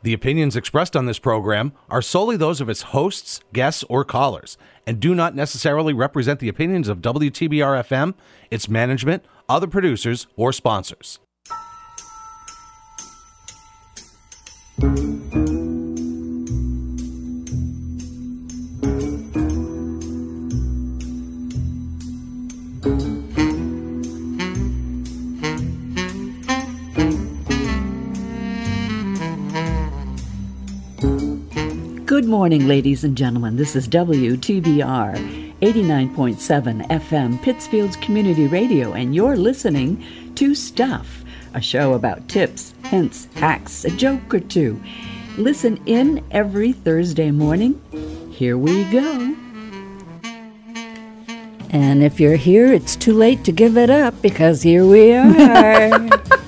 The opinions expressed on this program are solely those of its hosts, guests, or callers, and do not necessarily represent the opinions of WTBR-FM, its management, other producers, or sponsors. Good morning, ladies and gentlemen. This is WTBR 89.7 FM, Pittsfield's Community Radio, and you're listening to Stuff, a show about tips, hints, hacks, a joke or two. Listen in every Thursday morning. Here we go. And if you're here, it's too late to give it up because here we are.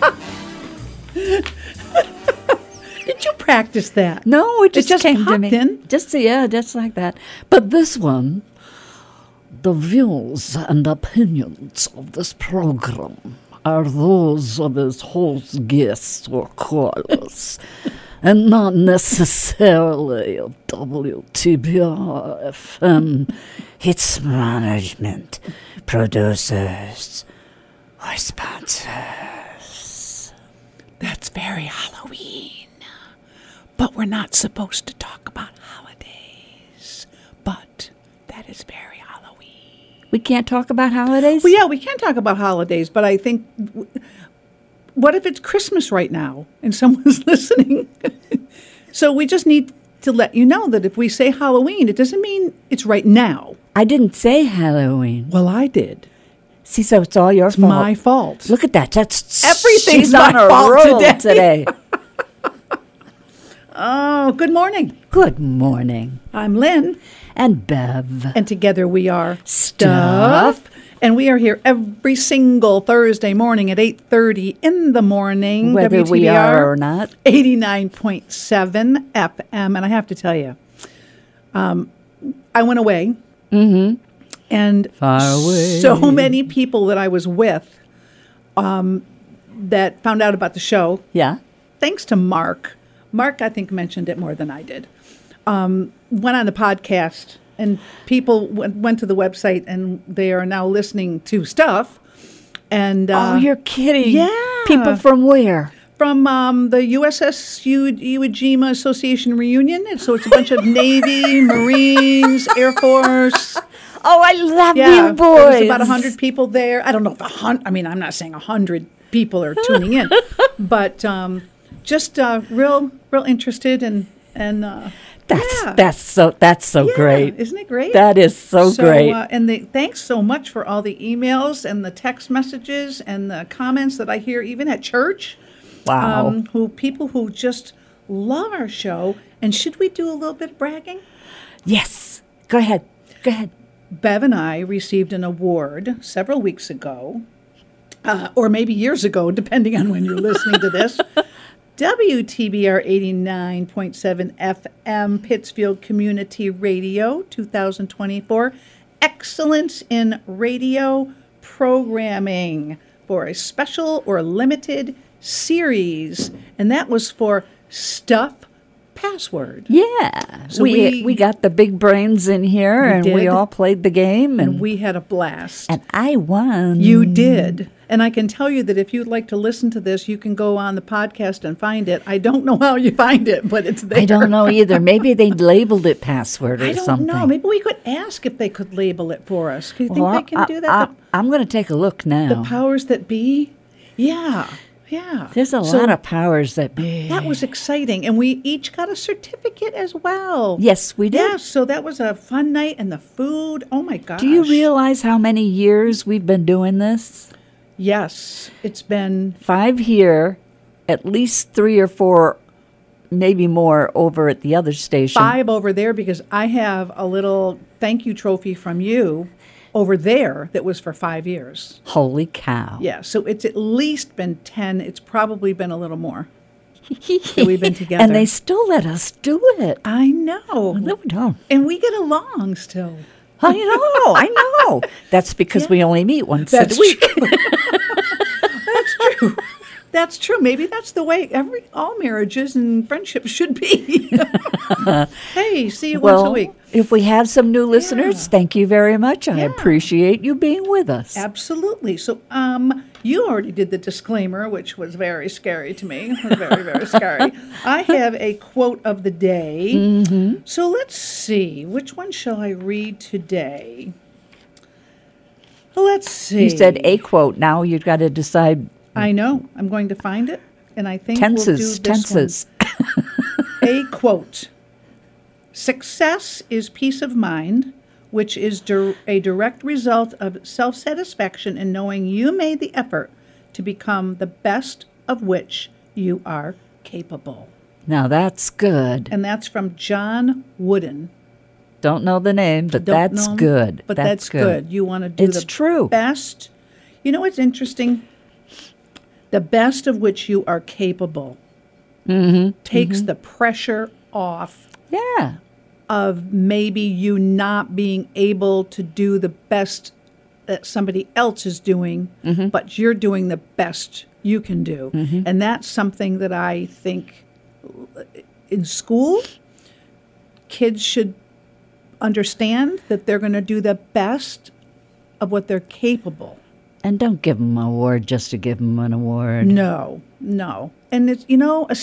Did you practice that? No, it just came to me. In? Just like that. But this one, the views and opinions of this program are those of its host, guests, or callers, and not necessarily of WTBR FM, its management, producers, or sponsors. That's very Halloween. But we're not supposed to talk about holidays. But that is very Halloween. We can't talk about holidays? Well, yeah, we can talk about holidays, but I think, what if it's Christmas right now and someone's listening? So we just need to let you know that if we say Halloween, it doesn't mean it's right now. I didn't say Halloween. Well, I did. See, so it's all your fault. My fault. Look at that. That's everything's she's my on a fault roll today. Oh, good morning. Good morning. I'm Lynn. And Bev. And together we are Stuff. And we are here every single Thursday morning at 8:30 in the morning. Whether we are or not. 89.7 FM. And I have to tell you, I went away. Mm-hmm. And far away. So many people that I was with that found out about the show. Yeah. Thanks to Mark. Mark, I think, mentioned it more than I did. Went on the podcast, and people went to the website, and they are now listening to Stuff. And oh, you're kidding. Yeah. People from where? From the USS Iwo Jima Association reunion. And so it's a bunch of Navy, Marines, Air Force. Oh, I love you boys. There's about 100 people there. I don't know if 100, I mean, I'm not saying 100 people are tuning in, but just real interested and that's so great. Isn't it great? That is so great. And thanks so much for all the emails and the text messages and the comments that I hear even at church. Wow. People who just love our show. And should we do a little bit of bragging? Yes. Go ahead. Bev and I received an award several weeks ago, or maybe years ago, depending on when you're listening to this. WTBR 89.7 FM, Pittsfield Community Radio, 2024. Excellence in Radio Programming for a special or limited series. And that was for Stuff Password. Yeah. So we got the big brains in here, and we all played the game. And we had a blast. And I won. You did. And I can tell you that if you'd like to listen to this, you can go on the podcast and find it. I don't know how you find it, but it's there. I don't know either. Maybe they labeled it password or something. I don't know. Maybe we could ask if they could label it for us. Do you think they can do that? I'm going to take a look now. The powers that be? Yeah. There's a lot of powers that be. That was exciting. And we each got a certificate as well. Yes, we did. Yeah, so that was a fun night. And the food, oh my gosh. Do you realize how many years we've been doing this? Yes, it's been 5 here, at least 3 or 4, maybe more over at the other station. 5 over there because I have a little thank you trophy from you over there that was for 5 years. Holy cow. Yeah, so it's at least been 10. It's probably been a little more that we've been together. And they still let us do it. I know. No. And we get along still. I know. That's because we only meet once a week. That's true. That's true. Maybe that's the way all marriages and friendships should be. Hey, see you once a week. If we have some new listeners, Yeah. thank you very much. I Yeah. appreciate you being with us. Absolutely. So, you already did the disclaimer, which was very scary to me. It was very, very scary. I have a quote of the day. Mm-hmm. So let's see. Which one shall I read today? Let's see. You said a quote. Now you've got to decide I know. I'm going to find it, and I think tenses. we'll do this Tenses. one. A quote. Success is peace of mind, which is a direct result of self-satisfaction in knowing you made the effort to become the best of which you are capable. Now that's good. And that's from John Wooden. Don't know the name, but Don't that's know, good. But that's good. You want to do It's the true. best. You know what's interesting? The best of which you are capable takes the pressure off Yeah. of maybe you not being able to do the best that somebody else is doing, but you're doing the best you can do. And that's something that I think in school, kids should understand that they're going to do the best of what they're capable. And don't give them an award just to give them an award. No. And it's, a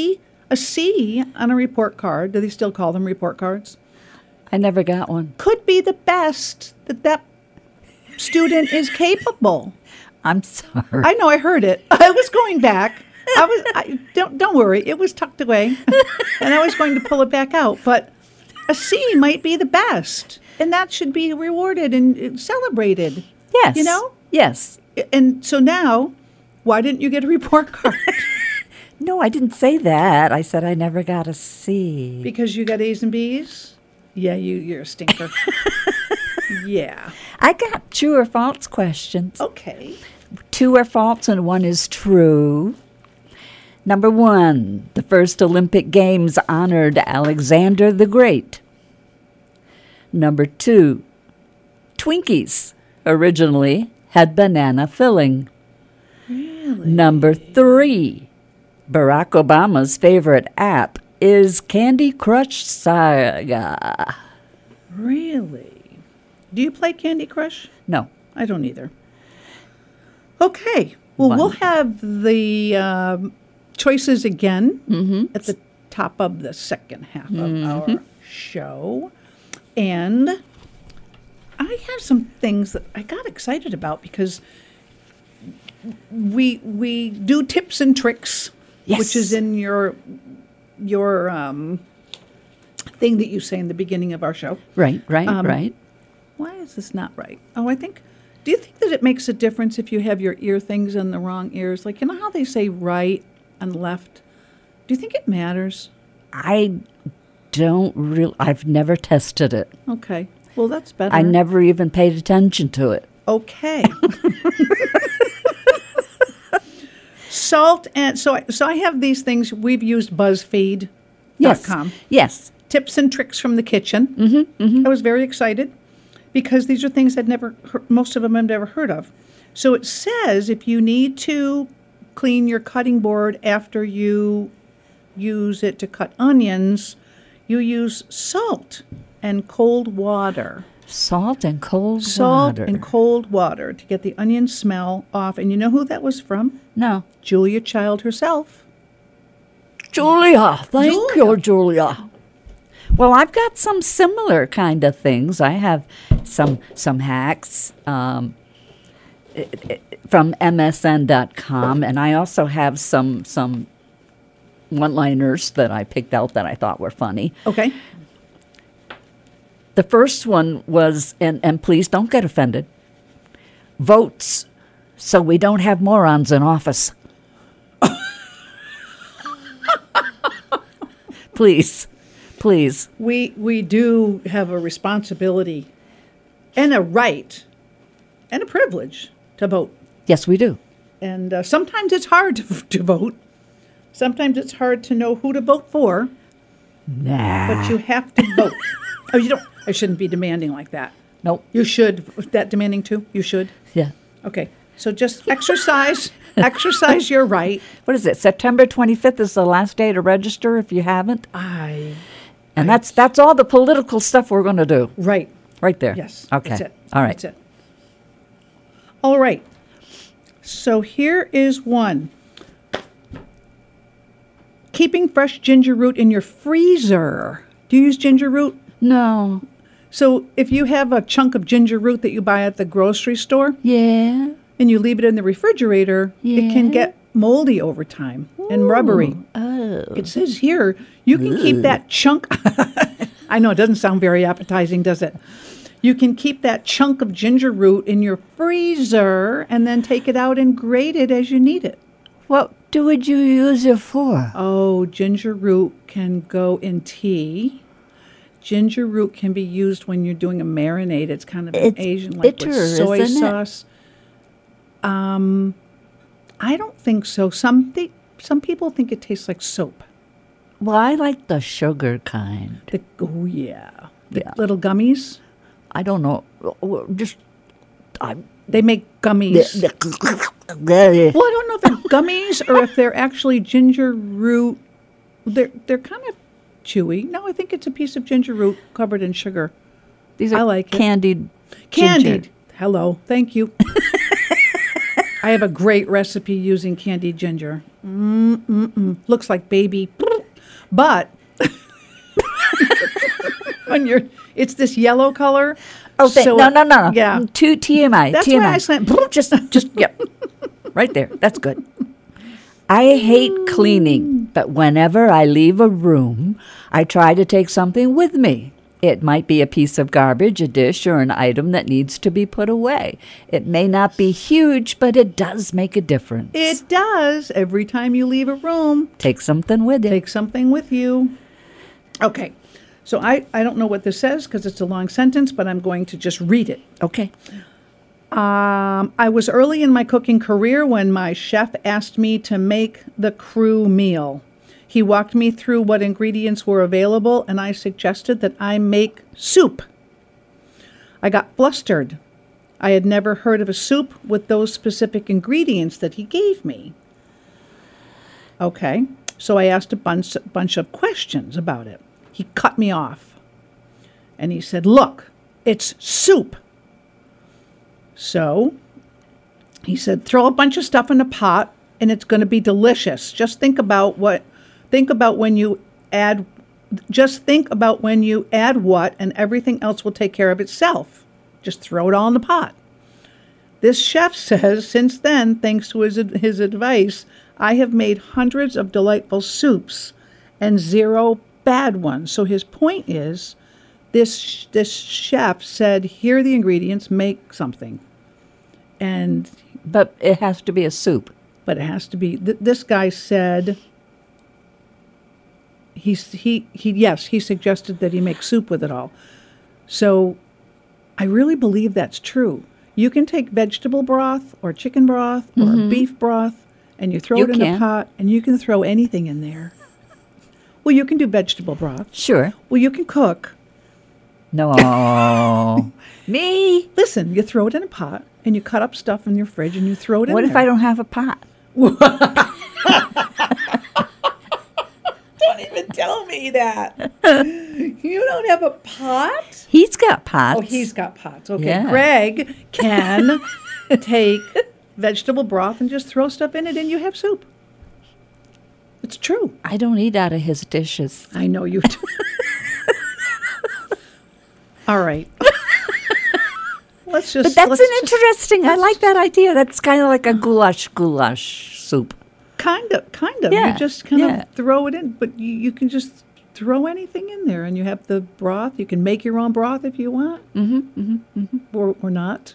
C on a report card, do they still call them report cards? I never got one. Could be the best that student is capable. I'm sorry. I know, I heard it. I was going back. Don't worry, it was tucked away. And I was going to pull it back out. But a C might be the best. And that should be rewarded and celebrated. Yes. You know? Yes. And so now, why didn't you get a report card? No, I didn't say that. I said I never got a C. Because you got A's and B's? Yeah, you're a stinker. Yeah. I got true or false questions. Okay. 2 are false and 1 is true. Number 1, the first Olympic Games honored Alexander the Great. Number 2, Twinkies originally had banana filling. Really? Number 3, Barack Obama's favorite app is Candy Crush Saga. Really? Do you play Candy Crush? No. I don't either. Okay. Well, One. we'll have the choices again at the top of the second half of our show. And I have some things that I got excited about because we do tips and tricks, Yes. which is in your thing that you say in the beginning of our show. Right. Right. Why is this not right? Oh, do you think that it makes a difference if you have your ear things in the wrong ears? Like, you know how they say right and left? Do you think it matters? I don't really, I've never tested it. Okay. Well, that's better. I never even paid attention to it. Okay. Salt and so I have these things. We've used BuzzFeed.com. Yes. Tips and tricks from the kitchen. I was very excited because these are things I'd never heard, most of them I've never heard of. So it says if you need to clean your cutting board after you use it to cut onions, you use salt and cold water. Salt and cold Salt water. and cold water to get the onion smell off. And you know who that was from? No. Julia Child herself. Julia. Thank you, Julia. Well, I've got some similar kind of things. I have some hacks from MSN.com, and I also have some one-liners that I picked out that I thought were funny. Okay. The first one was, and please don't get offended, votes so we don't have morons in office. Please. We do have a responsibility and a right and a privilege to vote. Yes, we do. And sometimes it's hard to vote. Sometimes it's hard to know who to vote for, Nah. but you have to vote. Oh, you don't. I shouldn't be demanding like that. Nope. You should. That demanding too? You should? Yeah. Okay. So just exercise your right. What is it? September 25th is the last day to register if you haven't. And that's all the political stuff we're going to do. Right. Right there. Yes. Okay. That's it. All right. That's it. All right. So here is one. Keeping fresh ginger root in your freezer. Do you use ginger root? No. So if you have a chunk of ginger root that you buy at the grocery store Yeah. and you leave it in the refrigerator, it can get moldy over time and rubbery. Oh. It says here you can keep that chunk. I know it doesn't sound very appetizing, does it? You can keep that chunk of ginger root in your freezer and then take it out and grate it as you need it. What would you use it for? Oh, ginger root can go in tea. Ginger root can be used when you're doing a marinade. It's kind of an Asian, like bitter, with soy isn't it? sauce. I don't think so. Some people think it tastes like soap. Well, I like the sugar kind. The Yeah. little gummies. I don't know. Just They make gummies. Well, I don't know if they're gummies or if they're actually ginger root. They're kind of chewy. No, I think it's a piece of ginger root covered in sugar. These are I like it. candied. Candied. Ginger. Hello. Thank you. I have a great recipe using candied ginger. Looks like baby. But it's this yellow color. Oh, so no. Yeah. To TMI. That's TMI. why I slant. Just, yep. Right there. That's good. I hate cleaning, but whenever I leave a room, I try to take something with me. It might be a piece of garbage, a dish, or an item that needs to be put away. It may not be huge, but it does make a difference. It does. Every time you leave a room, Take something with it. take something with you. Okay. So I don't know what this says because it's a long sentence, but I'm going to just read it. Okay. I was early in my cooking career when my chef asked me to make the crew meal. He walked me through what ingredients were available, and I suggested that I make soup. I got flustered. I had never heard of a soup with those specific ingredients that he gave me. Okay, so I asked a bunch of questions about it. He cut me off, and he said, "Look, it's soup." So he said, "Throw a bunch of stuff in a pot, and it's going to be delicious. Just think about when you add what, and everything else will take care of itself. Just throw it all in the pot." This chef says, since then, thanks to his advice, I have made hundreds of delightful soups and 0 bad ones. So his point is, this chef said, here are the ingredients, make something. But it has to be a soup. But it has to be, this guy said, he suggested that he make soup with it all. So I really believe that's true. You can take vegetable broth or chicken broth or beef broth and you throw it in a pot and you can throw anything in there. Well, you can do vegetable broth. Sure. Well, you can cook. No. Me? Listen, you throw it in a pot and you cut up stuff in your fridge and you throw it in What there. if I don't have a pot? Don't even tell me that. You don't have a pot? He's got pots. Oh, he's got pots. Okay. Yeah. Greg can take vegetable broth and just throw stuff in it and you have soup. It's true. I don't eat out of his dishes. I know you do. All right. But that's interesting. I like that idea. That's kind of like a goulash soup. Kind of. Yeah, You just kind of throw it in, but you can just throw anything in there, and you have the broth. You can make your own broth if you want, or not.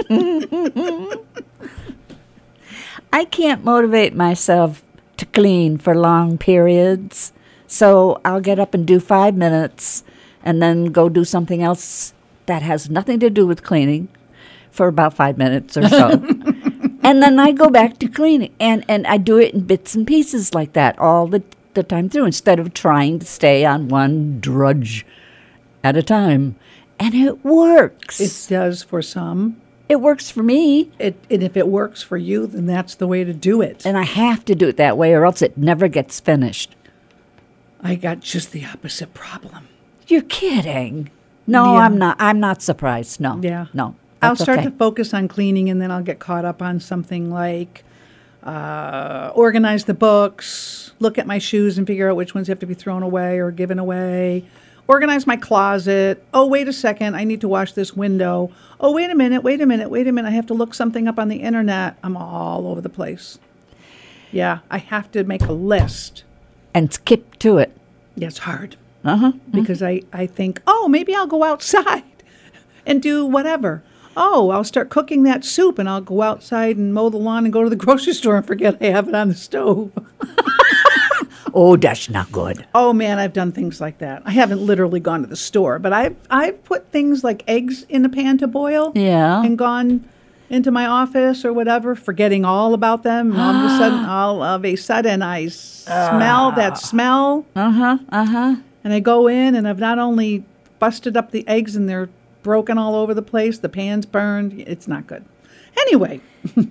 I can't motivate myself to clean for long periods, so I'll get up and do 5 minutes, and then go do something else that has nothing to do with cleaning for about 5 minutes or so. And then I go back to cleaning, and I do it in bits and pieces like that all the time through, instead of trying to stay on one drudge at a time. And it works. It does for some. It works for me. And if it works for you, then that's the way to do it. And I have to do it that way or else it never gets finished. I got just the opposite problem. You're kidding. No, Yeah. I'm not. I'm not surprised. No. Yeah. No. I'll That's start okay. to focus on cleaning, and then I'll get caught up on something like organize the books, look at my shoes and figure out which ones have to be thrown away or given away, organize my closet. Oh, wait a second, I need to wash this window. Oh, wait a minute, I have to look something up on the internet. I'm all over the place. Yeah, I have to make a list. And skip to it. Yeah, it's hard. Uh-huh. Because I think, oh, maybe I'll go outside and do whatever. Oh, I'll start cooking that soup and I'll go outside and mow the lawn and go to the grocery store and forget I have it on the stove. Oh, that's not good. Oh, man, I've done things like that. I haven't literally gone to the store, but I've put things like eggs in a pan to boil. Yeah. And gone into my office or whatever, forgetting all about them. And all of a sudden, I smell that smell. And I go in and I've not only busted up the eggs and they're broken all over the place, the pan's burned. It's not good. Anyway.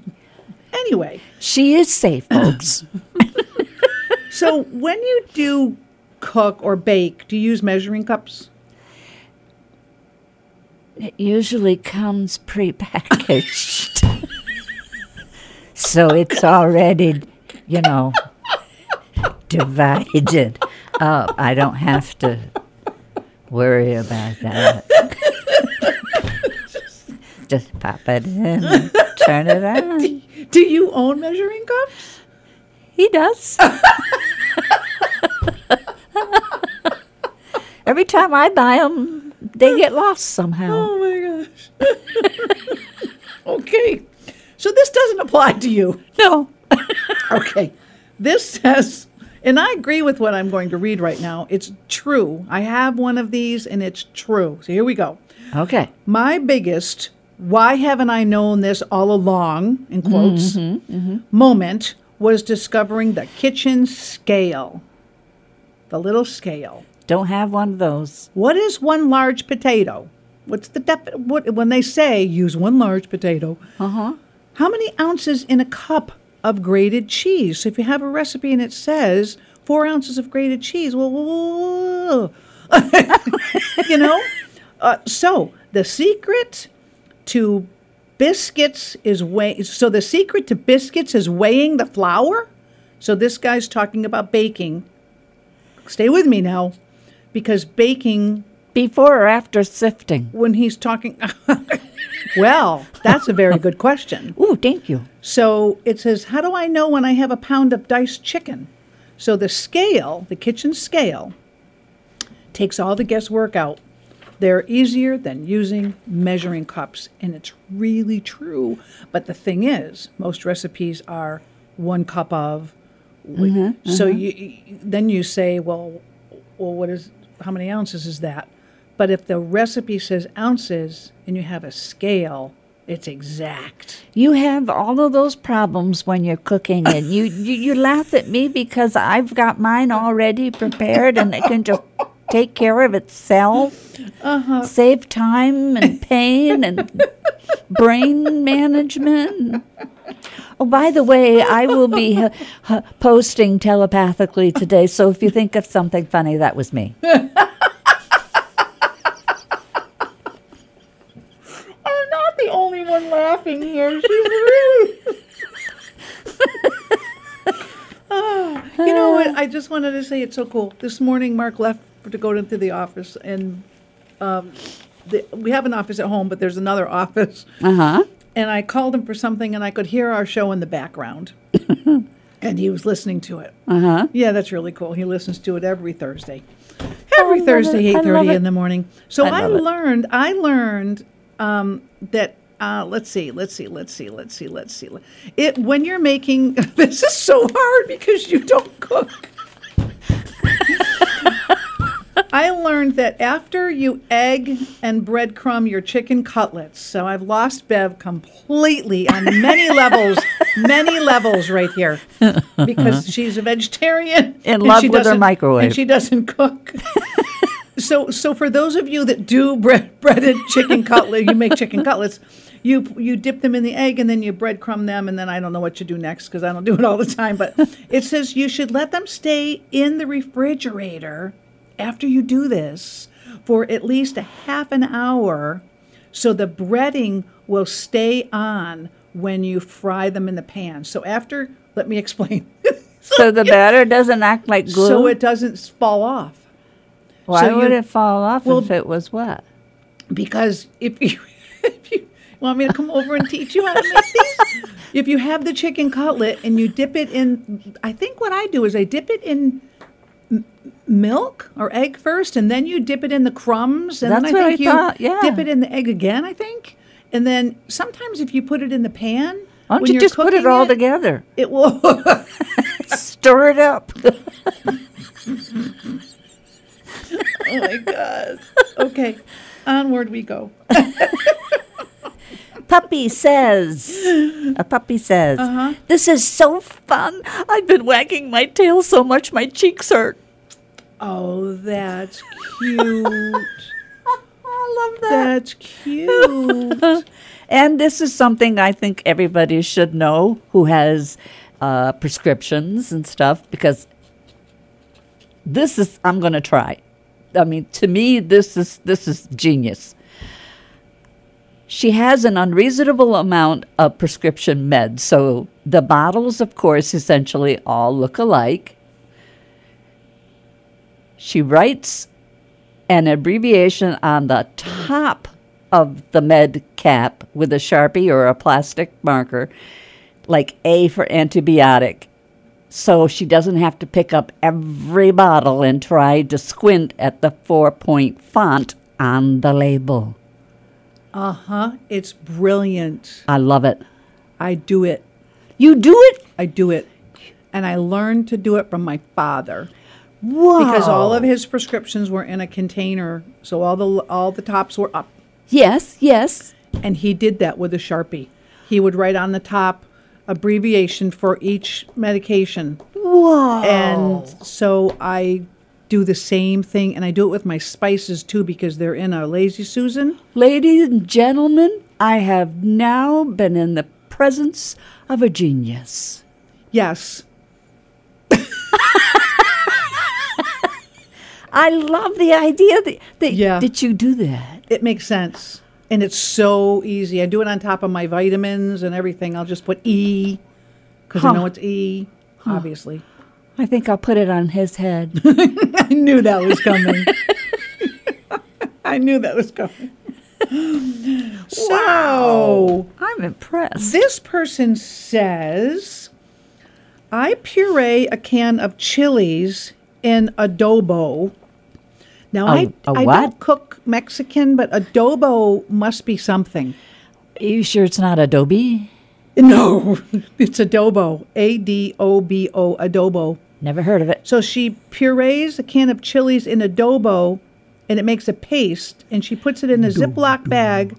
She is safe, folks. So when you do cook or bake, do you use measuring cups? It usually comes prepackaged. So it's already, divided up. I don't have to worry about that. Just pop it in and turn it on. Do you own measuring cups? He does. Every time I buy them, they get lost somehow. Oh my gosh. Okay. So this doesn't apply to you. No. Okay. This says, and I agree with what I'm going to read right now. It's true. I have one of these and it's true. So here we go. Okay. My biggest, why haven't I known this all along, in quotes, moment was discovering the kitchen scale. The little scale. Don't have one of those. What is one large potato? What's the when they say use one large potato? How many ounces in a cup of grated cheese? So if you have a recipe and it says 4 ounces of grated cheese, whoa. So the secret to biscuits is the secret to biscuits is weighing the flour. So this guy's talking about baking. Stay with me now, because baking. Before or after sifting? When he's talking, well, that's a very good question. Ooh, thank you. So it says, how do I know when I have a pound of diced chicken? So the scale, the kitchen scale, takes all the guesswork out. They're easier than using measuring cups, and it's really true. But the thing is, most recipes are 1 cup of. So then you say, well, how many ounces is that? But if the recipe says ounces and you have a scale, it's exact. You have all of those problems when you're cooking, and you laugh at me because I've got mine already prepared and it can just take care of itself, save time and pain and brain management. Oh, by the way, I will be posting telepathically today, so if you think of something funny, that was me. I'm not the only one laughing here. She's really... You know what? I just wanted to say it's so cool. This morning, Mark left to go into the office, and we have an office at home, but there's another office. And I called him for something, and I could hear our show in the background. And he was listening to it. Yeah, that's really cool. He listens to it every Thursday. Every Thursday, 8:30 in the morning. So I learned that, let's see. When you're making, this is so hard because you don't cook. I learned that after you egg and breadcrumb your chicken cutlets, so I've lost Bev completely on many levels right here, because she's a vegetarian. In love with her microwave. And she doesn't cook. So for those of you that do breaded chicken cutlet, you make chicken cutlets, you dip them in the egg and then you breadcrumb them, and then I don't know what you do next because I don't do it all the time. But it says you should let them stay in the refrigerator after you do this for at least a half an hour, so the breading will stay on when you fry them in the pan. So after, let me explain. So the batter doesn't act like glue? So it doesn't fall off. Why would it fall off if it was wet? Because if you want me to come over and teach you how to make these? If you have the chicken cutlet and you dip it in, I think what I do is I dip it in milk or egg first, and then you dip it in the crumbs, and That's then what I think I thought, yeah. dip it in the egg again, I think. And then sometimes if you put it in the pan, Why don't when you you're just put it cooking all together? It will. Stir it up. Oh my God. Okay, onward we go. A puppy says, this is so fun. I've been wagging my tail so much my cheeks hurt. Oh, that's cute. I love that. That's cute. And this is something I think everybody should know who has prescriptions and stuff, because this is, I'm going to try. I mean, to me, this is genius. She has an unreasonable amount of prescription meds. So the bottles, of course, essentially all look alike. She writes an abbreviation on the top of the med cap with a Sharpie or a plastic marker, like A for antibiotic. So she doesn't have to pick up every bottle and try to squint at the 4-point font on the label. Uh-huh. It's brilliant. I love it. I do it. You do it? I do it. And I learned to do it from my father. Whoa. Because all of his prescriptions were in a container, so all the tops were up. Yes, yes. And he did that with a Sharpie. He would write on the top abbreviation for each medication. Whoa. And so I do the same thing, and I do it with my spices too, because they're in a Lazy Susan. Ladies and gentlemen, I have now been in the presence of a genius. Yes. I love the idea that Yeah. did you do that? It makes sense. And it's so easy. I do it on top of my vitamins and everything. I'll just put E, because I know it's E, obviously. I think I'll put it on his head. I knew that was coming. I knew that was coming. So, I'm impressed. this person says, I puree a can of chilies in adobo. Now, I what? don't cook Mexican, but adobo must be something. Are you sure it's not Adobe? No, it's adobo. A-D-O-B-O, adobo. Never heard of it. So she purees a can of chilies in adobo, and it makes a paste, and she puts it in a Ziploc bag.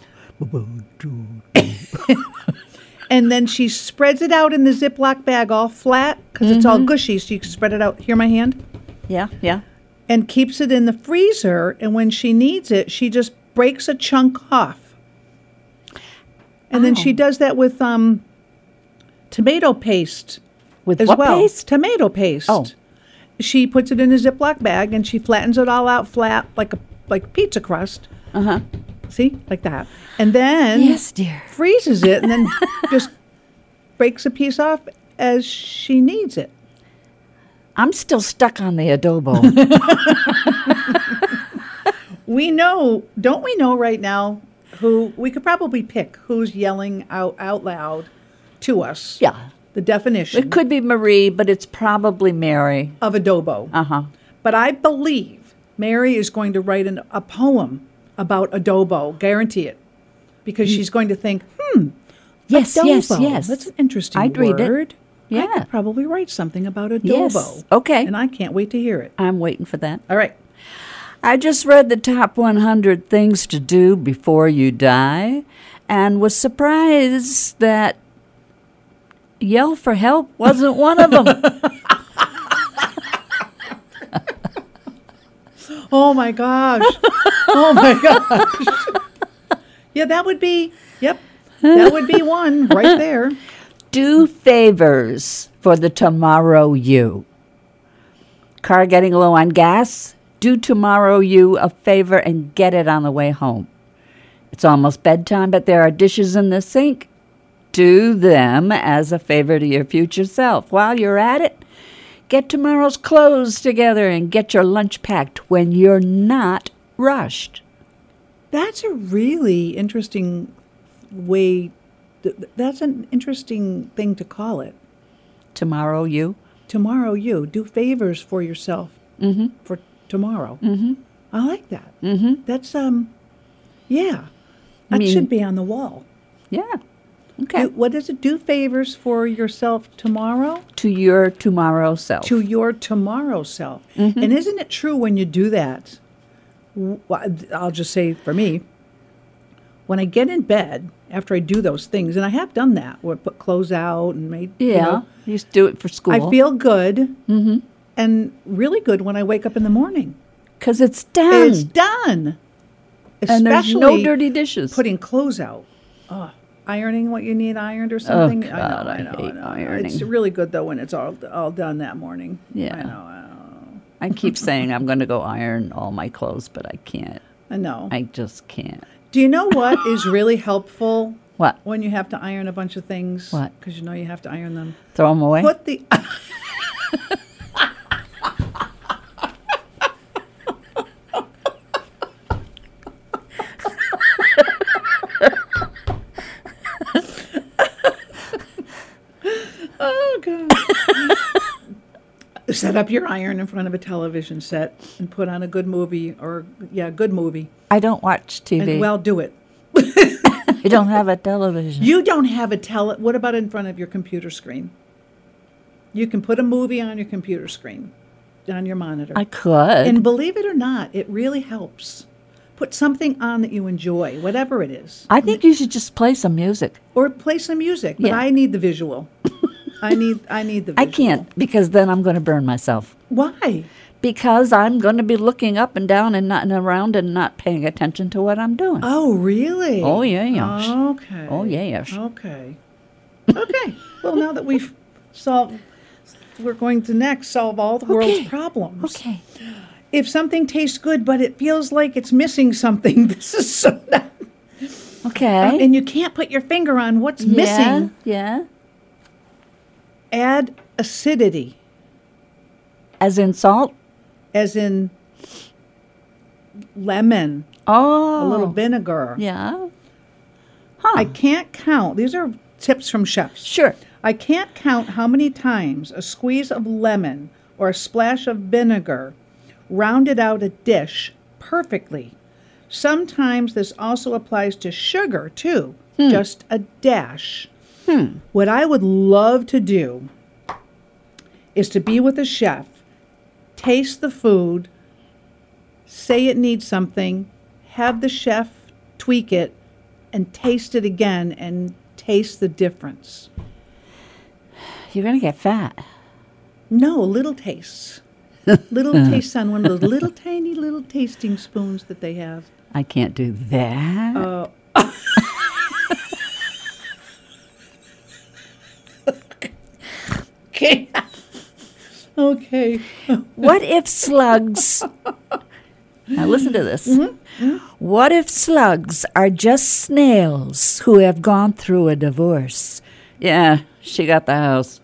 And then she spreads it out in the Ziploc bag all flat, because it's all gushy, so you can spread it out. Hear my hand? Yeah, yeah. And keeps it in the freezer, and when she needs it, she just breaks a chunk off. And then she does that with tomato paste With as what well. paste? Tomato paste. Oh. She puts it in a Ziploc bag, and she flattens it all out flat like pizza crust. Uh-huh. See? Like that. And then Yes, dear. freezes it, and then just breaks a piece off as she needs it. I'm still stuck on the adobo. We know, don't we know right now who, we could probably pick who's yelling out loud to us. Yeah. The definition It could be Marie, but it's probably Mary. of adobo. Uh-huh. But I believe Mary is going to write a poem about adobo, guarantee it. Because she's going to think, Yes, adobo. yes, yes. That's an interesting I'd word. read it. I Yeah. could probably write something about adobo. Yes. Okay. And I can't wait to hear it. I'm waiting for that. All right. I just read the top 100 things to do before you die and was surprised that yell for help wasn't one of them. Oh my gosh. Oh my gosh. Yeah, that would be Yep. That would be one right there. Do favors for the tomorrow you. Car getting low on gas? Do tomorrow you a favor and get it on the way home. It's almost bedtime, but there are dishes in the sink. Do them as a favor to your future self. While you're at it, get tomorrow's clothes together and get your lunch packed when you're not rushed. That's a really interesting way. That's an interesting thing to call it. Tomorrow you? Tomorrow you. Do favors for yourself for tomorrow. I like that. That's, yeah. That should be on the wall. Yeah. Okay. What does it? Do favors for yourself tomorrow? To your tomorrow self. To your tomorrow self. And isn't it true when you do that? I'll just say for me, when I get in bed after I do those things, and I have done that, where I put clothes out and made, Yeah. You used to do it for school. I feel good and really good when I wake up in the morning. Because it's done. It's done. And there's no Especially dirty dishes. putting clothes out. Ironing what you need ironed or something. God, I know. hate ironing. It's really good though when it's all done that morning. Yeah. I know. I keep saying I'm going to go iron all my clothes, but I can't. I know. I just can't. Do you know what is really helpful? What? When you have to iron a bunch of things. What? Because you know you have to iron them. Throw them away? Put the. Oh, God. Set up your iron in front of a television set and put on a good movie good movie. I don't watch TV. And, well, do it. I don't have a television. You don't have a what about in front of your computer screen? You can put a movie on your computer screen, on your monitor. I could. And believe it or not, it really helps. Put something on that you enjoy, whatever it is. I think you should just play some music. Or play some music, but Yeah. I need the visual. I need the visual. I can't because then I'm going to burn myself. Why? Because I'm going to be looking up and down and not and around and not paying attention to what I'm doing. Oh, really? Oh, yeah, yes. Okay. Oh, yeah, yes. Okay. Okay. Well, now that we're going to next solve all the world's problems. Okay. If something tastes good, but it feels like it's missing something, this is so bad. Okay. And you can't put your finger on what's missing. Yeah. Add acidity, As in salt? as in lemon, Oh. a little vinegar. Yeah. Huh. I can't count. These are tips from chefs. Sure. I can't count how many times a squeeze of lemon or a splash of vinegar rounded out a dish perfectly. Sometimes this also applies to sugar, too. Just a dash. What I would love to do is to be with a chef, taste the food, say it needs something, have the chef tweak it, and taste it again and taste the difference. You're going to get fat. No, little tastes. Little tastes on one of those little tiny little tasting spoons that they have. I can't do that. Okay. Okay. What if slugs... Now listen to this. What if slugs are just snails who have gone through a divorce? Yeah, she got the house.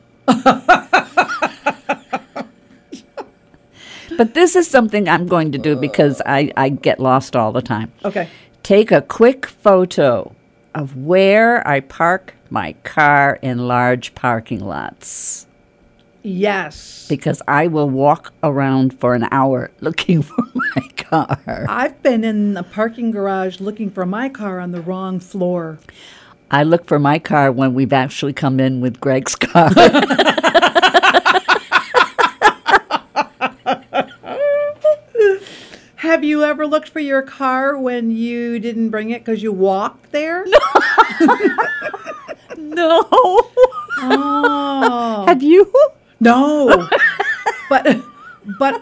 But this is something I'm going to do because I get lost all the time. Okay. Take a quick photo of where I park my car in large parking lots. Yes. Because I will walk around for an hour looking for my car. I've been in the parking garage looking for my car on the wrong floor. I look for my car when we've actually come in with Greg's car. Have you ever looked for your car when you didn't bring it because you walked there? No. Oh. Have you? No. but But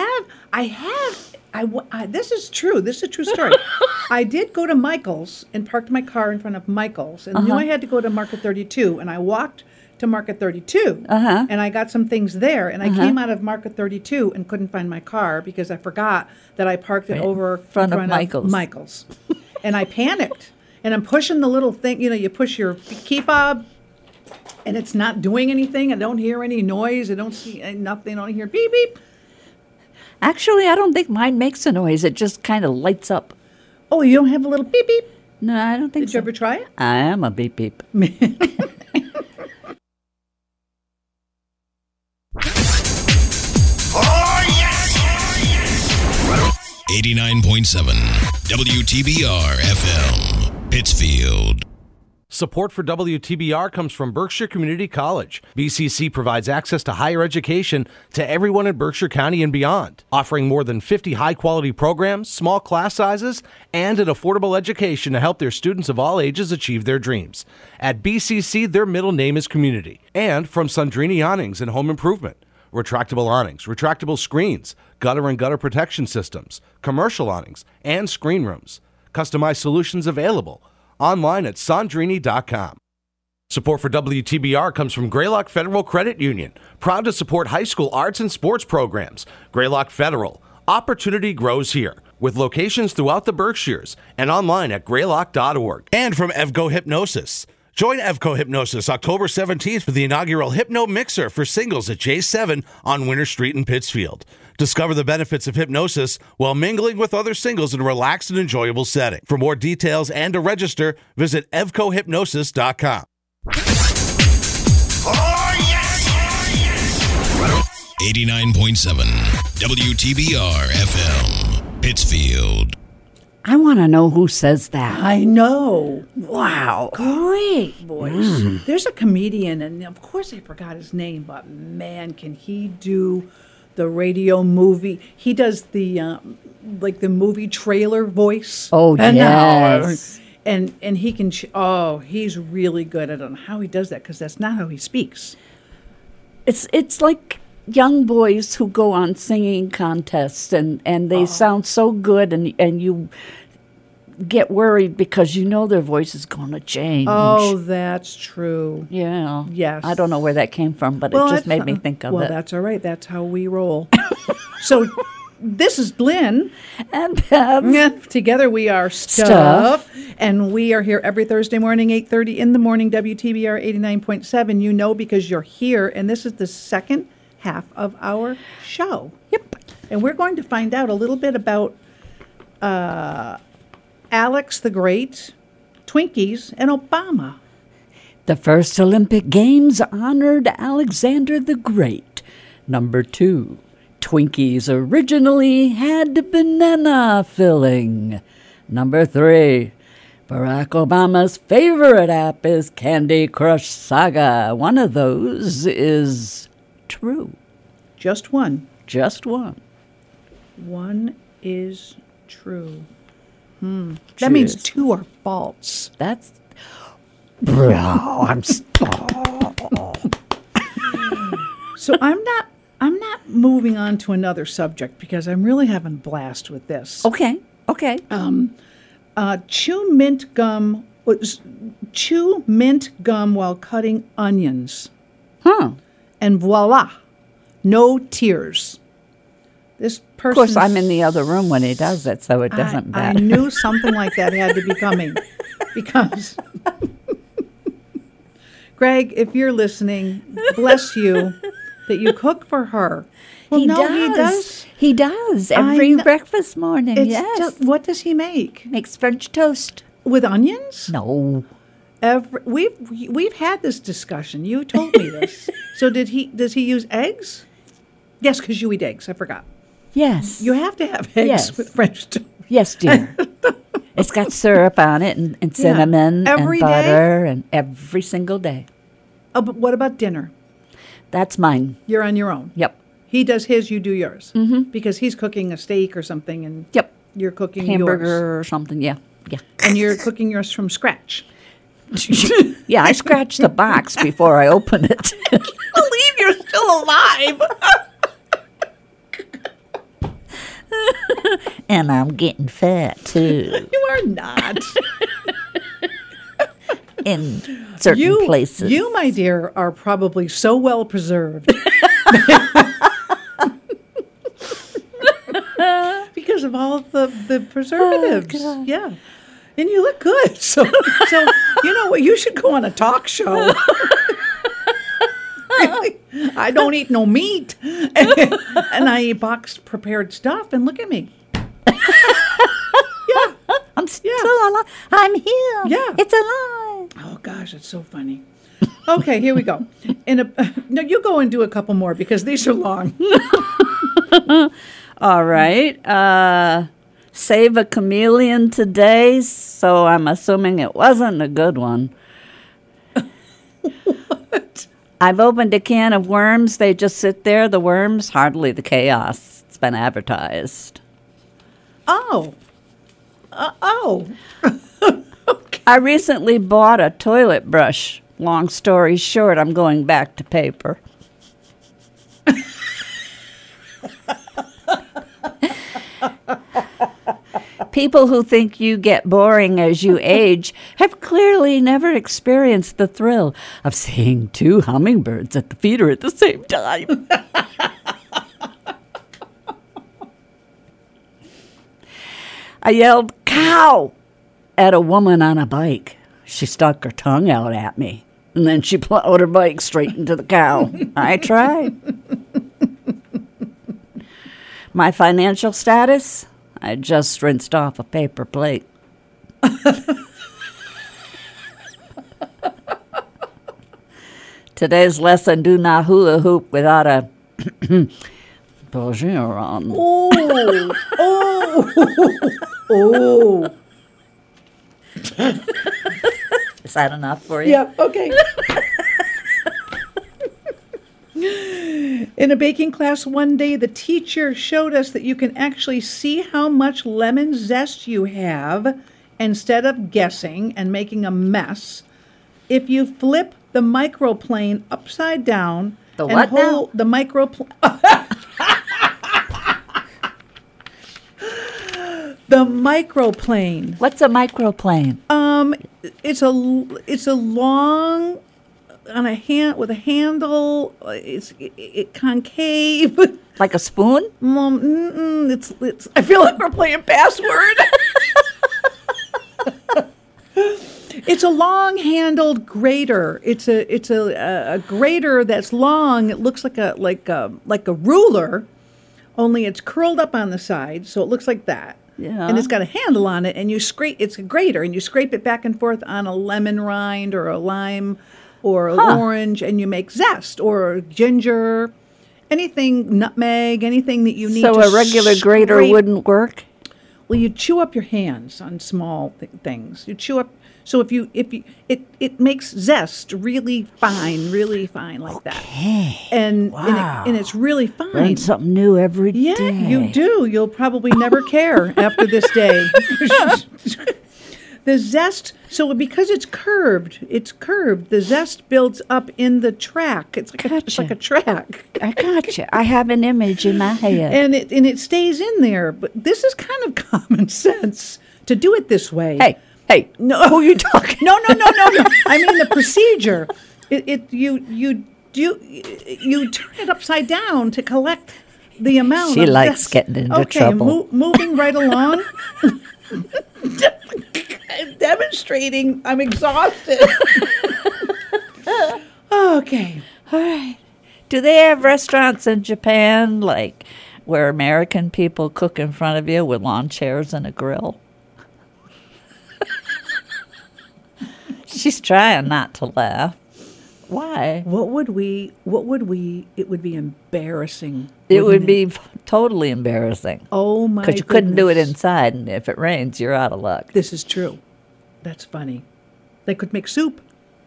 this is true. This is a true story. I did go to Michael's and parked my car in front of Michael's and knew I had to go to Market 32. And I walked to Market 32 and I got some things there. And I came out of Market 32 and couldn't find my car because I forgot that I parked it over in front of Michael's. And I panicked. And I'm pushing the little thing, you push your key fob and it's not doing anything. I don't hear any noise. I don't see nothing. I don't hear beep, beep. Actually, I don't think mine makes a noise. It just kind of lights up. Oh, you don't have a little beep, beep? No, I don't think Did you ever try it? I am a beep, beep. Oh, yes! 89.7 WTBR FM, Pittsfield. Support for WTBR comes from Berkshire Community College. BCC provides access to higher education to everyone in Berkshire County and beyond, offering more than 50 high-quality programs, small class sizes, and an affordable education to help their students of all ages achieve their dreams. At BCC, their middle name is community. And from Sundrini Awnings and Home Improvement. Retractable awnings, retractable screens, gutter and gutter protection systems, commercial awnings, and screen rooms. Customized solutions available. Online at Sandrini.com. Support for WTBR comes from Greylock Federal Credit Union. Proud to support high school arts and sports programs. Greylock Federal. Opportunity grows here. With locations throughout the Berkshires and online at greylock.org. And from Evco Hypnosis. Join Evco Hypnosis October 17th for the inaugural Hypno Mixer for singles at J7 on Winter Street in Pittsfield. Discover the benefits of hypnosis while mingling with other singles in a relaxed and enjoyable setting. For more details and to register, visit evcohypnosis.com. Oh, yes! 89.7 WTBR FM, Pittsfield. I want to know who says that. I know. Wow. Great voice. There's a comedian, and of course I forgot his name, but man, can he do the radio movie. He does the like the movie trailer voice. Oh, and yes. And he can, he's really good. I don't know how he does that because that's not how he speaks. It's like young boys who go on singing contests and they sound so good and you get worried because you know their voice is going to change. Oh, that's true. Yeah. Yes. I don't know where that came from, but it just made me think of it. Well, that's all right. That's how we roll. So this is Lynn. And Bev. Together we are Stuff. And we are here every Thursday morning, 8:30 in the morning, WTBR 89.7. You know because you're here. And this is the second half of our show. Yep. And we're going to find out a little bit about Alex the Great, Twinkies, and Obama. The first Olympic Games honored Alexander the Great. Number 2, Twinkies originally had banana filling. Number 3, Barack Obama's favorite app is Candy Crush Saga. One of those is true. Just one. Just one. One is true. That means 2 are false. That's... I'm So I'm not moving on to another subject because I'm really having a blast with this. Okay. Chew mint gum while cutting onions. Huh. And voila, no tears. This person. Of course, I'm in the other room when he does it, so it doesn't I matter. knew something like that had to be coming because, Greg, if you're listening, bless you that you cook for her. Well, He does. He does every breakfast morning. Yes. What does he make? Makes French toast. With onions? No. We've had this discussion. You told me this. So does he use eggs? Yes, because you eat eggs. I forgot. Yes. You have to have eggs with French toast. Yes, dear. It's got syrup on it and cinnamon Every and butter day? and every single day. Oh, but what about dinner? That's mine. You're on your own. Yep. He does his, you do yours. Mm-hmm. Because he's cooking a steak or something, and Yep. you're cooking Hamburger yours. or something. Yeah. Yeah. And you're cooking yours from scratch. Yeah, I scratch the box before I open it. Believe you're still alive. And I'm getting fat, too, You are not. in certain places. You, my dear, are probably so well preserved. Because of all the preservatives. Oh, God. Yeah. And you look good. So you know what? You should go on a talk show. I don't eat no meat. And I eat boxed prepared stuff. And look at me. Yeah. I'm still alive. I'm here. Yeah. It's alive. Oh, gosh, it's so funny. Okay, here we go. No, you go and do a couple more because these are long. All right. Save a chameleon today, so I'm assuming it wasn't a good one. What? I've opened a can of worms. They just sit there, the worms, hardly the chaos. It's been advertised. Oh. Oh. I recently bought a toilet brush. Long story short, I'm going back to paper. People who think you get boring as you age have clearly never experienced the thrill of seeing two hummingbirds at the feeder at the same time. I yelled, "Cow!" at a woman on a bike. She stuck her tongue out at me, and then she plowed her bike straight into the cow. I tried. My financial status? I just rinsed off a paper plate. Today's lesson, do not hula hoop without a brassiere on. Oh. Oh. Is that enough for you? Yeah, okay. In a baking class one day, the teacher showed us that you can actually see how much lemon zest you have instead of guessing and making a mess. If you flip the microplane upside down The and what now? hold the microplane the microplane. What's a microplane? It's a long on a hand with a handle. It's concave. Like a spoon? It's. I feel like we're playing password. It's a long-handled grater. It's a grater that's long. It looks like a ruler, only it's curled up on the side, so it looks like that. Yeah. And it's got a handle on it, and you scrape. It's a grater, and you scrape it back and forth on a lemon rind or a lime or an orange, and you make zest or ginger, anything, nutmeg, anything that you need. So to a regular grater scrape. wouldn't work? Well, you chew up your hands on small things. You chew up. So if you it makes zest really fine like that. And Wow. and it's really fine. Learn something new every day. Yeah, you do. You'll probably never care after this day. The zest, so because it's curved, the zest builds up in the track. It's like a track. I gotcha. I have an image in my head. And it stays in there. But this is kind of common sense to do it this way. Hey, No, who are you talking? No. I mean the procedure. You turn it upside down to collect the amount. She of likes zest. getting into okay, trouble. Moving right along. I'm demonstrating. I'm exhausted. Okay. All right. Do they have restaurants in Japan, like, where American people cook in front of you with lawn chairs and a grill? She's trying not to laugh. Why? What would we? It would be embarrassing. It would wouldn't be totally embarrassing. Oh my! Because you couldn't do it goodness. inside, and if it rains, you're out of luck. This is true. That's funny. They could make soup.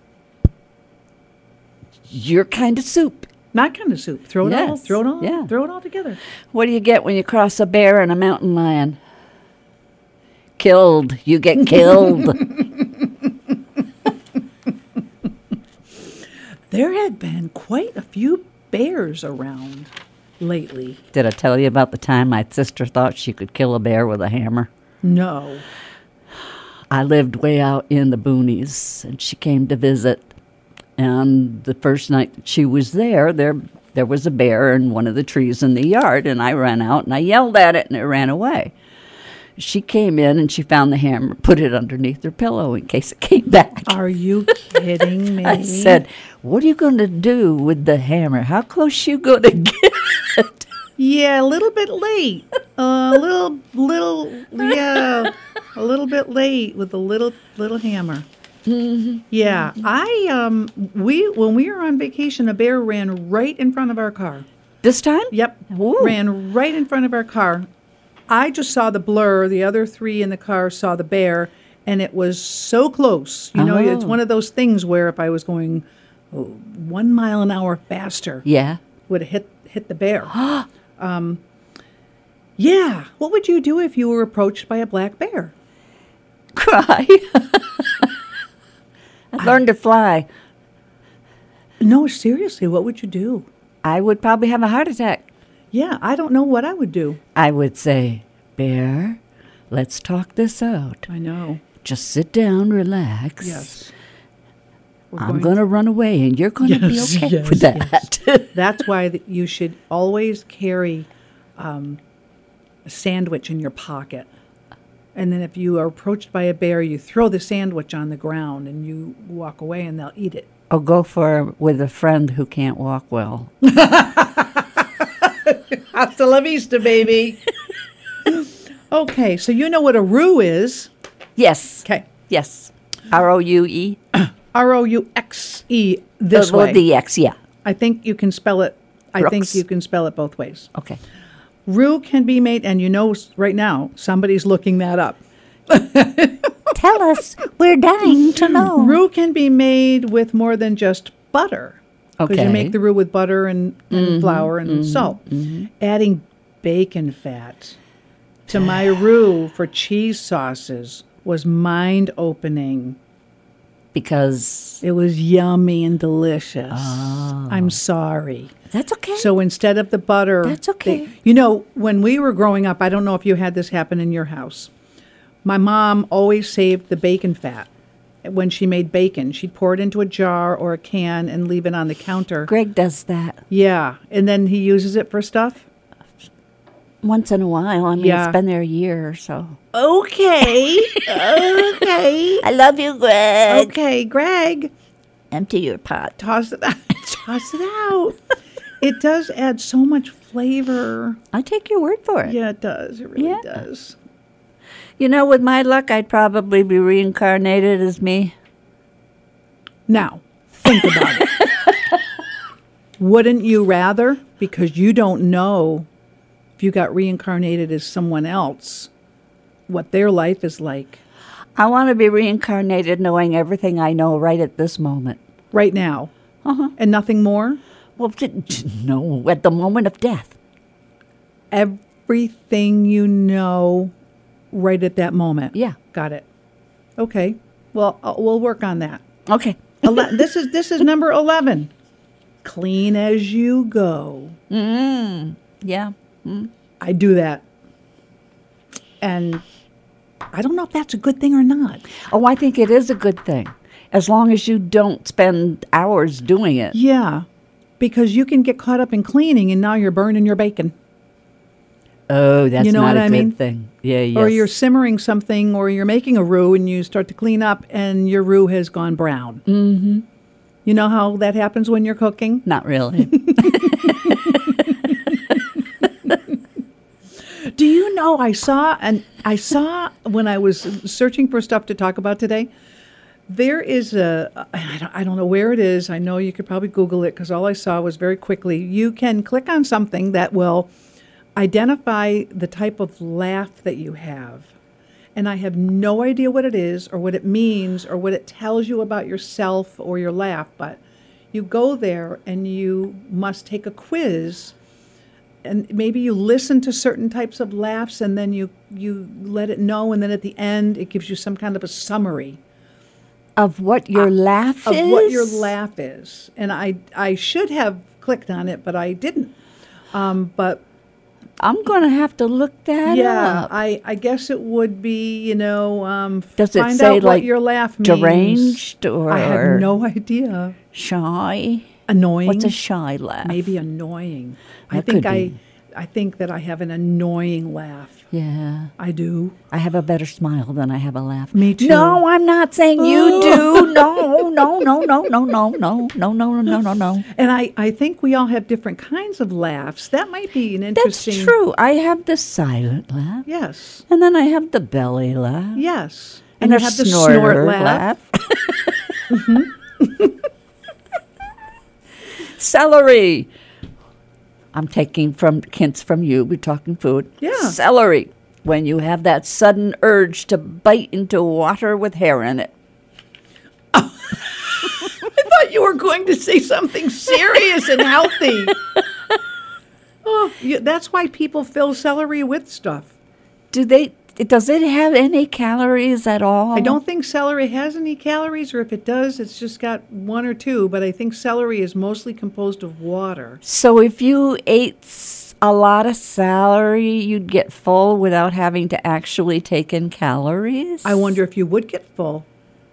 Your kind of soup. Not kind of soup. Throw it all. Yes. Throw it all. Yeah. Throw it all together. What do you get when you cross a bear and a mountain lion? Killed. You get killed. There had been quite a few bears around. lately? Did I tell you about the time my sister thought she could kill a bear with a hammer? No. I lived way out in the boonies, and she came to visit. And the first night that she was there was a bear in one of the trees in the yard, and I ran out and I yelled at it, and it ran away. She came in and she found the hammer, put it underneath her pillow in case it came back. Are you kidding me? I said, "What are you going to do with the hammer? How close you going to get?" Yeah, a little bit late. A little bit late with the little hammer. Mm-hmm. Yeah, when we were on vacation, a bear ran right in front of our car. This time? Yep, Whoa. ran right in front of our car. I just saw the blur. The other three in the car saw the bear, and it was so close. You know, it's one of those things where if I was going 1 mile an hour faster, Yeah. would have hit the bear. Yeah. What would you do if you were approached by a black bear? Cry. I learned to fly. No, seriously, what would you do? I would probably have a heart attack. Yeah, I don't know what I would do. I would say, "Bear, let's talk this out. I know. Just sit down, relax. Yes. I'm going to run away, and you're going to be Yes, okay yes, with that." That's why you should always carry a sandwich in your pocket. And then if you are approached by a bear, you throw the sandwich on the ground and you walk away and they'll eat it. Or go with a friend who can't walk well. Hasta la vista, baby. Okay, so you know what a roux is. Yes. Okay. Yes. R-O-U-E? R-O-U-X-E this way. The X, yeah. I think you can spell it. I think Brooks. you can spell it both ways. Okay. Roux can be made, and you know right now somebody's looking that up. Tell us. We're dying to know. Roux can be made with more than just butter. Because you Okay. make the roux with butter and flour and salt. Adding bacon fat to my roux for cheese sauces was mind-opening. Because It was yummy and delicious. I'm sorry. that's okay. So instead of the butter... That's okay. You know, when we were growing up, I don't know if you had this happen in your house. My mom always saved the bacon fat. When she made bacon, she'd pour it into a jar or a can and leave it on the counter. Greg does that Yeah, and then he uses it for stuff? once in a while. I mean, Yeah. it's been there a year or so. Okay, okay. I love you, Greg. Okay, Greg, Empty your pot. toss it out. Toss it out. It does add so much flavor. I take your word for it. Yeah, it does. It really Yeah. does. You know, with my luck, I'd probably be reincarnated as me. Now, think about it. Wouldn't you rather? Because you don't know if you got reincarnated as someone else, what their life is like I want to be reincarnated knowing everything I know right at this moment. right now. And nothing more? Well, no, at the moment of death. Everything you know right at that moment. Yeah. Got it. Okay. Well, we'll work on that. Okay. This is number 11. Clean as you go. Yeah. I do that. And I don't know if that's a good thing or not. Oh, I think it is a good thing. As long as you don't spend hours doing it. Yeah. Because you can get caught up in cleaning and now you're burning your bacon. Oh, that's You know not what a I good mean? thing. Yeah, yes. Or you're simmering something or you're making a roux and you start to clean up and your roux has gone brown. Mm-hmm. You know how that happens when you're cooking? Not really. Do you know I saw when I was searching for stuff to talk about today, there is I don't know where it is. I know you could probably Google it because all I saw was very quickly. You can click on something that will identify the type of laugh that you have. And I have no idea what it is or what it means or what it tells you about yourself or your laugh, but you go there and you must take a quiz. And maybe you listen to certain types of laughs and then you let it know, and then at the end it gives you some kind of a summary Of what your laugh of is? what your laugh is. And I should have clicked on it, but I didn't. But I'm going to have to look that yeah, up. I guess it would be, Does it find say, out what like, your laugh means. deranged or I have no idea. shy? Annoying. What's a shy laugh? Maybe annoying. That could be. I think that I have an annoying laugh. Yeah. I do. I have a better smile than I have a laugh. Me too. No, I'm not saying you do. No, no, no, no, no, no, no, no, no, no, no, no. And I think we all have different kinds of laughs. That might be an That's interesting. true. I have the silent laugh. Yes. And then I have the belly laugh. Yes. And you a have the snorter snort laugh. Celery. I'm taking hints from you. We're talking food. Yeah. Celery. When you have that sudden urge to bite into water with hair in it. I thought you were going to say something serious and healthy. That's why people fill celery with stuff. Does it have any calories at all? I don't think celery has any calories, or if it does, it's just got 1 or 2. But I think celery is mostly composed of water. So if you ate a lot of celery, you'd get full without having to actually take in calories? I wonder if you would get full.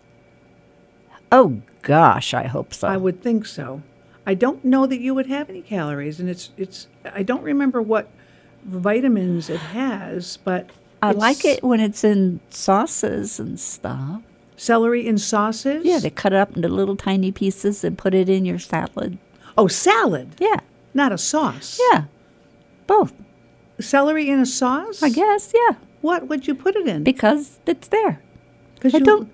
Oh, gosh, I hope so. I would think so. I don't know that you would have any calories, and it's. I don't remember what vitamins it has, but I it's like it when it's in sauces and stuff. Celery in sauces. Yeah, they cut it up into little tiny pieces and put it in your salad. Oh, salad, Yeah, not a sauce. yeah, both, Celery in a sauce. I guess, yeah, What would you put it in? because it's there. 'Cause I you- don't.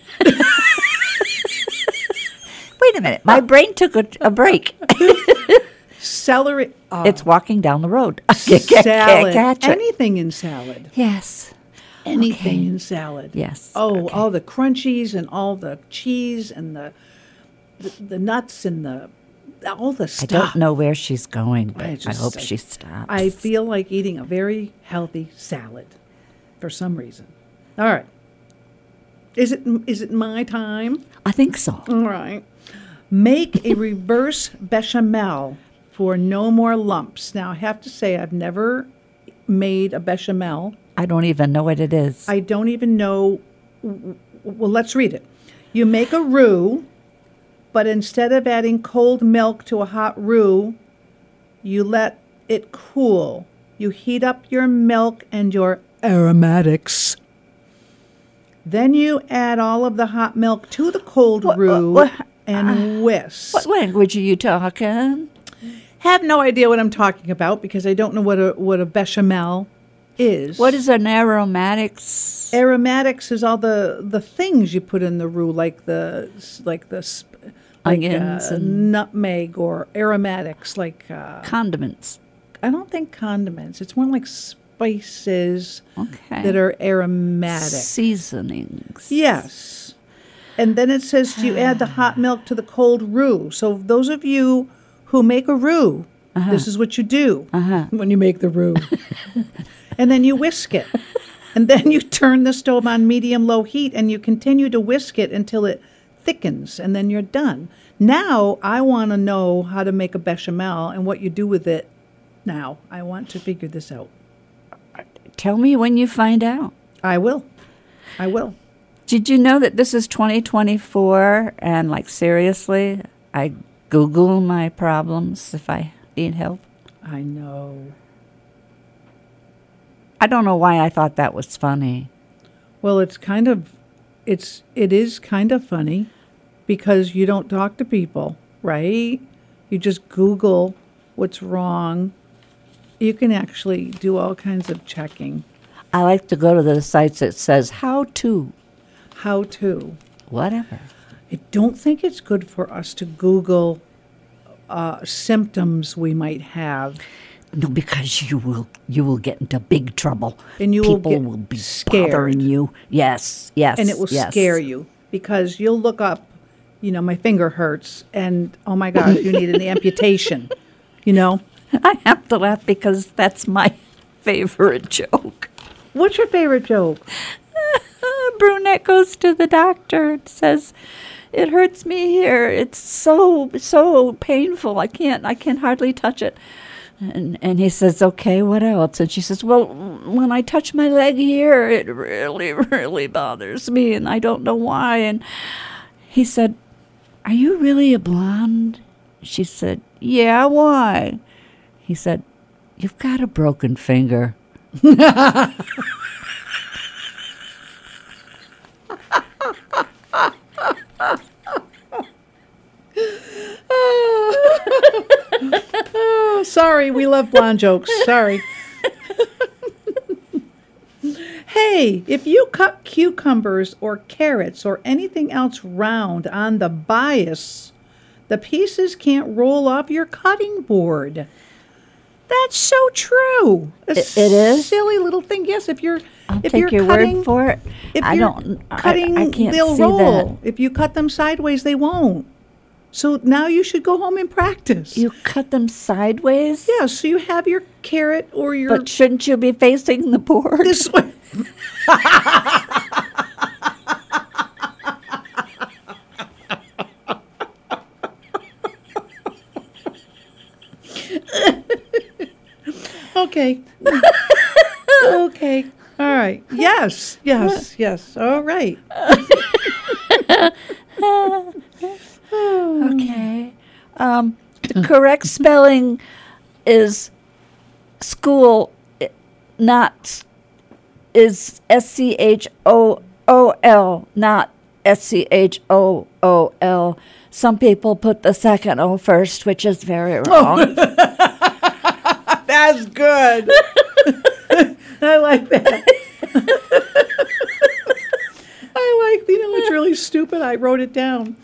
Wait a minute, my brain took a break. Celery. Oh, It's walking down the road. salad. Can't catch it. Anything in salad. Yes. Anything Okay. in salad. Yes. Oh, Okay. all the crunchies and all the cheese and the nuts and all the I stuff. don't know where she's going, but I just- hope she stops. I feel like eating a very healthy salad for some reason. All right. Is it my time? I think so. All right. Make a reverse bechamel for no more lumps. Now, I have to say, I've never made a bechamel. I don't even know what it is. I don't even know. Well, let's read it. You make a roux, but instead of adding cold milk to a hot roux, you let it cool. You heat up your milk and your aromatics. Then you add all of the hot milk to the cold roux and whisk. What language are you talking? Have no idea what I'm talking about because I don't know what a bechamel is. What is an aromatics? Aromatics is all the things you put in the roux, like Onions and nutmeg, or aromatics, like condiments. I don't think condiments. It's more like spices Okay. that are aromatic. Seasonings. Yes. And then it says you add the hot milk to the cold roux. So those of you who make a roux, this is what you do when you make the roux. And then you whisk it. And then you turn the stove on medium-low heat, and you continue to whisk it until it thickens, and then you're done. Now I want to know how to make a bechamel and what you do with it now. I want to figure this out. Tell me when you find out. I will. Did you know that this is 2024 and, like, seriously, I Google my problems if I need help? I know. I don't know why I thought that was funny. Well, it is kind of funny because you don't talk to people, right? You just Google what's wrong. You can actually do all kinds of checking. I like to go to the sites that says how to, How to. whatever. I don't think it's good for us to Google symptoms we might have. No, because you will get into big trouble. And you will People get will be scared. bothering you. Yes, yes. And it will yes. scare you because you'll look up, my finger hurts, and oh my gosh, you need an amputation, I have to laugh because that's my favorite joke. What's your favorite joke? Brunette goes to the doctor and says, "It hurts me here. It's so painful. I can hardly touch it." And he says, okay, what else? And she says, well, when I touch my leg here, it really, really bothers me, and I don't know why. And he said, are you really a blonde? She said, yeah, why? He said, you've got a broken finger. Oh, sorry, we love blonde jokes. Sorry. Hey, if you cut cucumbers or carrots or anything else round on the bias, the pieces can't roll off your cutting board. That's so true. It is? Silly little thing. Yes, if you're I'll if take you're your cutting, word for it. if I you're don't. cutting, I can't they'll see roll. If you cut them sideways, they won't. So now you should go home and practice. that. You cut them sideways? Yeah, so you have your carrot or your But shouldn't you be facing the board? this way. Okay. Okay. All right. Yes. Yes. Yes. All right. Okay. The correct spelling is school, is SCHOOL, not SCHOOL. Some people put the second O first, which is very wrong. That's good. I like that. It's really stupid. I wrote it down.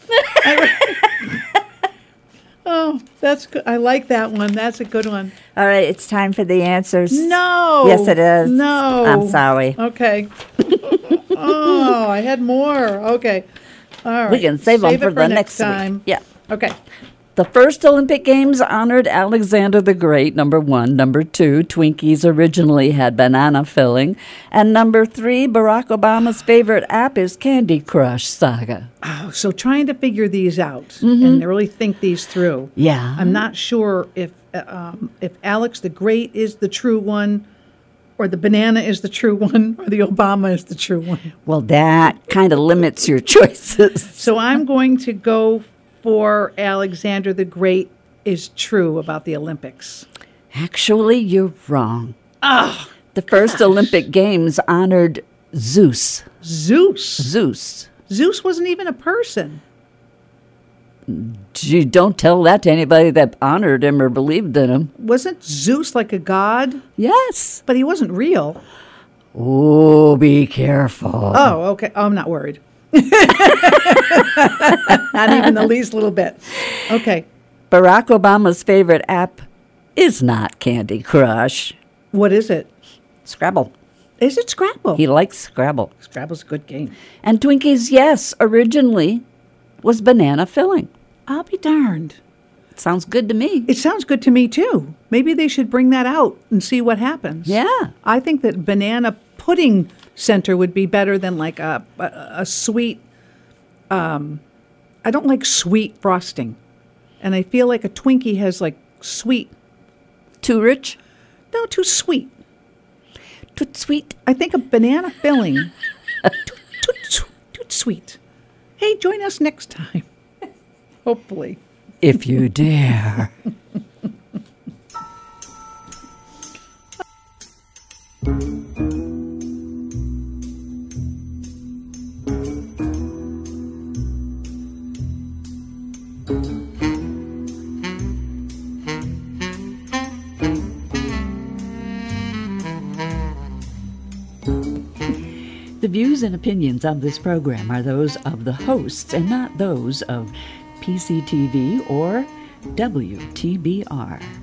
Oh, that's good. I like that one. That's a good one. All right, it's time for the answers. No. Yes, it is. No. I'm sorry. Okay. Oh, I had more. Okay. All right. We can save them it for the next time. week. Yeah. Okay. The first Olympic Games honored Alexander the Great, number 1. Number 2, Twinkies originally had banana filling. And number 3, Barack Obama's favorite app is Candy Crush Saga. Oh, so trying to figure these out and really think these through. Yeah. I'm not sure if Alex the Great is the true one, or the banana is the true one, or the Obama is the true one. Well, that kind of limits your choices. So I'm going to go for Alexander the Great is true about the Olympics. Actually, you're wrong. The first Olympic Games honored Zeus. Zeus wasn't even a person. You don't tell that to anybody that honored him or believed in him. Wasn't Zeus like a god? Yes. But he wasn't real. Oh, be careful. Oh, okay. Oh, I'm not worried. Not even the least little bit. Okay. Barack Obama's favorite app is not Candy Crush. What is it? Scrabble. Is it Scrabble? He likes Scrabble. Scrabble's a good game. And Twinkies, yes, originally was banana filling. I'll be darned. Sounds good to me. It sounds good to me, too. Maybe they should bring that out and see what happens. Yeah. I think that banana pudding center would be better than like a sweet. I don't like sweet frosting. And I feel like a Twinkie has like sweet. Too rich? No, too sweet. Too sweet? I think a banana filling. too sweet. Hey, join us next time. Hopefully. If you dare. The views and opinions of this program are those of the hosts and not those of PCTV or WTBR.